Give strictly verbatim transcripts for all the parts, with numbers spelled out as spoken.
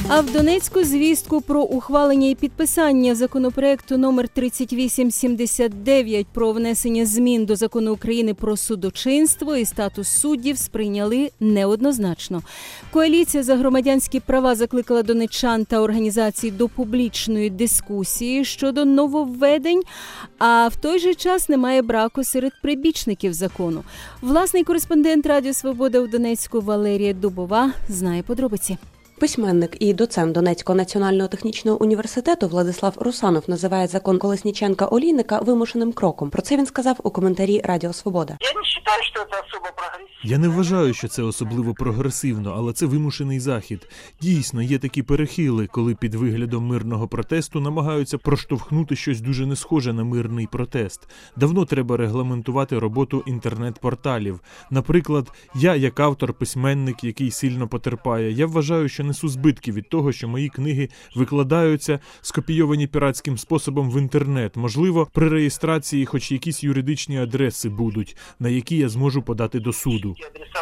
А в Донецьку звістку про ухвалення і підписання законопроекту номер тридцять вісім сімдесят дев'ять про внесення змін до Закону України про судочинство і статус суддів сприйняли неоднозначно. Коаліція за громадянські права закликала донеччан та організацій до публічної дискусії щодо нововведень, а в той же час немає браку серед прибічників закону. Власний кореспондент Радіо Свобода в Донецьку Валерія Дубова знає подробиці. Письменник і доцент Донецького національного технічного університету Владислав Русанов називає закон Колесніченка-Олійника вимушеним кроком. Про це він сказав у коментарі Радіо Свобода. Я не вважаю, що це особо прогресивно. Я не вважаю, що це особливо прогресивно, але це вимушений захід. Дійсно, є такі перехили, коли під виглядом мирного протесту намагаються проштовхнути щось дуже не схоже на мирний протест. Давно треба регламентувати роботу інтернет-порталів. Наприклад, я, як автор, письменник, який сильно потерпає, я вважаю, що несу збитки від того, що мої книги викладаються, скопійовані піратським способом в інтернет. Можливо, при реєстрації хоч якісь юридичні адреси будуть, на які я зможу подати до суду.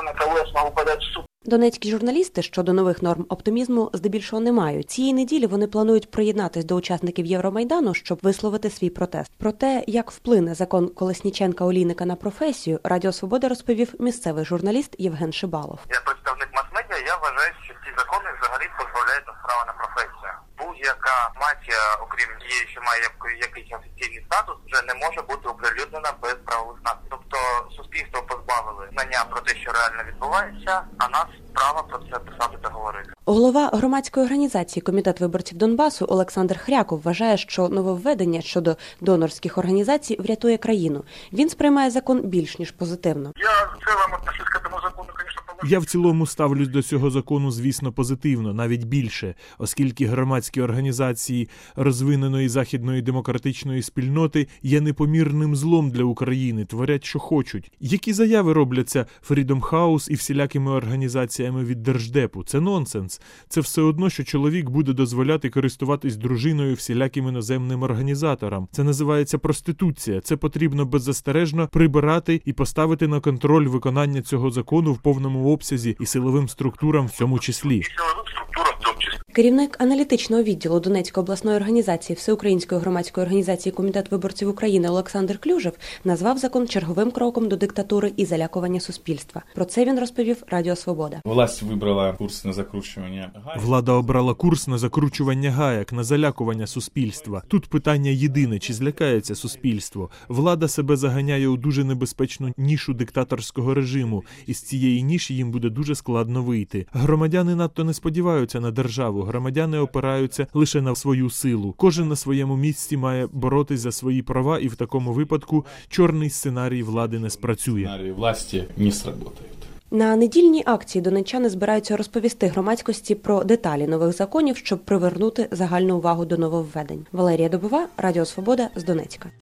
Донецькі журналісти щодо нових норм оптимізму здебільшого не мають. Цієї неділі вони планують приєднатись до учасників Євромайдану, щоб висловити свій протест. Про те, як вплине закон Колесніченка-Олійника на професію, Радіо Свобода розповів місцевий журналіст Євген Шибалов. Я представник мас-медіа, я вважаю, що ці закони взагалі позбавляють нас права на професію. Будь-яка матія, окрім тієї, що має якийсь офіційний статус, вже не може бути оприлюднена без правових наслідків. Тобто суспільство позбавили знання про те, що реально відбувається, а нас права про це писати та говорити. Голова громадської організації «Комітет виборців Донбасу» Олександр Хряков вважає, що нововведення щодо донорських організацій врятує країну. Він сприймає закон більш ніж позитивно. Я в цілому отношусь к этому закону, звісно, Я в цілому ставлюсь до цього закону, звісно, позитивно, навіть більше, оскільки громадські організації розвиненої західної демократичної спільноти є непомірним злом для України, творять, що хочуть. Які заяви робляться Freedom House і всілякими організаціями від Держдепу? Це нонсенс. Це все одно, що чоловік буде дозволяти користуватись дружиною всіляким іноземним організаторам. Це називається проституція. Це потрібно беззастережно прибирати і поставити на контроль виконання цього закону в повному обсязі і силовим структурам в цьому числі. Керівник аналітичного відділу Донецької обласної організації Всеукраїнської громадської організації «Комітет виборців України» Олександр Клюжев назвав закон черговим кроком до диктатури і залякування суспільства. Про це він розповів Радіо Свобода. Власть вибрала курс на закручування гаек. Влада обрала курс на закручування гаек, на залякування суспільства. Тут питання єдине, чи злякається суспільство. Влада себе заганяє у дуже небезпечну нішу диктаторського режиму, і з цієї ніші їм буде дуже складно вийти. Громадяни надто не сподіваються на державу. Громадяни опираються лише на свою силу. Кожен на своєму місці має боротись за свої права, і в такому випадку чорний сценарій влади не спрацює. Сценарій власті не сработає. На недільній акції донеччани збираються розповісти громадськості про деталі нових законів, щоб привернути загальну увагу до нововведень. Валерія Дубова, Радіо Свобода з Донецька.